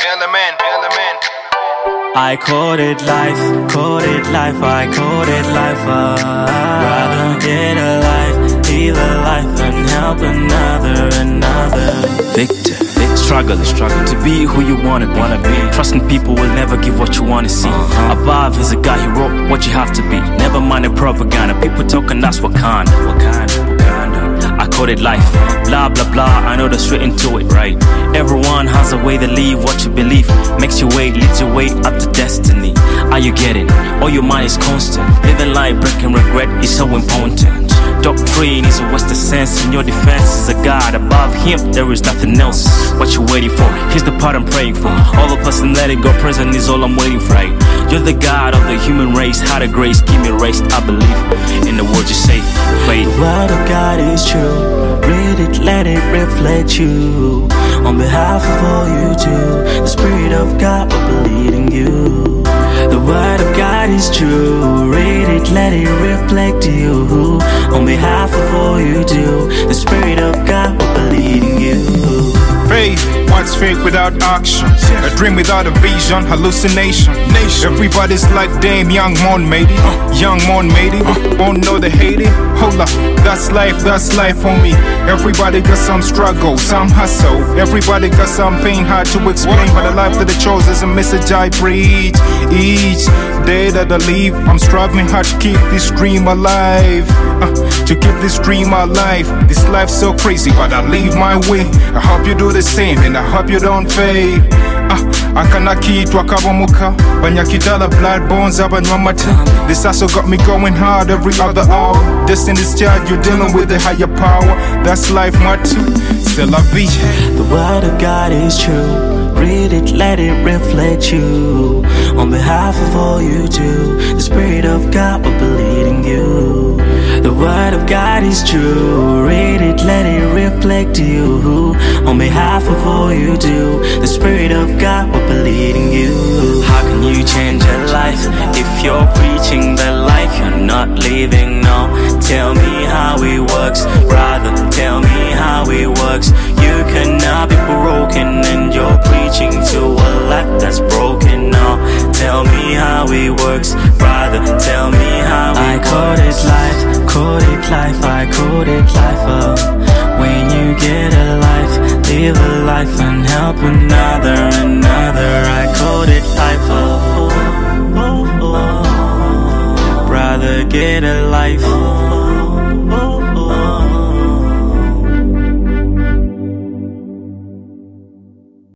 I called it life, I called it life. Rather get a life, live a life and help another. Victor, struggle to be who you wanna be. Trusting people will never give what you wanna see. Above is a guy who wrote what you have to be. Never mind the propaganda, people talking that's Wakanda. I called it life, blah blah blah, I know that's written to it, right? Everyone has a way to live what you believe. Makes you wait, leads your way up to destiny. Are you getting? All your mind is constant. Living life, breaking regret is so important. Doctrine is a Western sense, and your defense is a God. Above him, there is nothing else. What you waiting for? Here's the part I'm praying for. All of us and letting go present is all I'm waiting for, right? You're the God of the human race. How to grace, keep me raised. I believe in the words you say, faith. The word of God is true. Read it, let it reflect you. On behalf of all you do, the Spirit of God will be leading you. The word of God is true. Read it, let it reflect you. On behalf of all you do, the Spirit of God will be leading you. Faith, what's faith without action? A dream without a vision, hallucination. Everybody's like damn young Mon Matey. Won't know the hate it. Hold up, that's life for me. Everybody got some struggle, some hustle. Everybody got some pain, hard to explain. But the life that I chose is a message I preach. Each day that I live, I'm striving hard to keep this dream alive. This life's so crazy, but I live my way. I hope you do the same, and I hope you don't fade. Akanakitwa kabomuka banyakidala blood bones abanywamata. This also got me going hard every other hour. Destiny's child, you're dealing with a higher power. That's life, matu. C'est la vie. The word of God is true. Read it, let it reflect you. On behalf of all you do, the Spirit of God will be leading you. The word of God is true. Read it, let it reflect you. On behalf of all you do, the Spirit of God will be leading you. How can you change your life if you're preaching the life you're not living? No, tell me how it works, brother, tell me how it works. You cannot be broken and you're preaching to a life that's broken. No, tell me how it works, brother, tell me how it works. I called it life. When you get a life, live a life and help another. I called it life. Brother, get a life.